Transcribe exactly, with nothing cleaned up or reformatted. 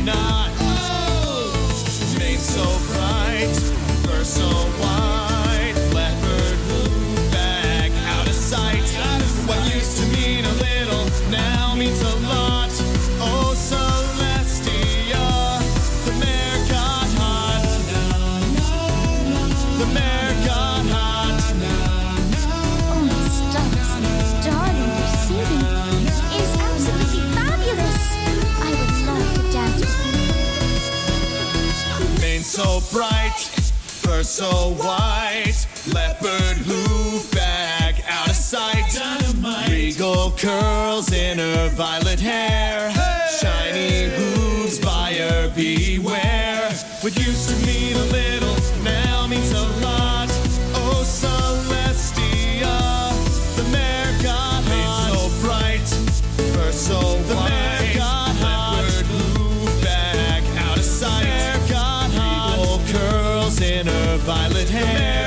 not. Mane so bright, fur so wide, leopard hoof bag out of sight. What used to mean a little now means a lot. Oh, Celestia, the mare got hot. The mare got hot. Oh, Miss Doll's darling proceeding is absolutely fabulous. I would love to dance with you. Mane so bright, fur so white, leopard hoof bag out of sight. Dynamite. Regal curls in her violet hair. Hey. Shiny hooves, buyer beware. What used to mean a little now means a lot. Oh, Celestia, the mare got hot. So bright, fur so the white, mare got leopard hoof bag out of sight. The mare got hot. Regal curls in her violet hair.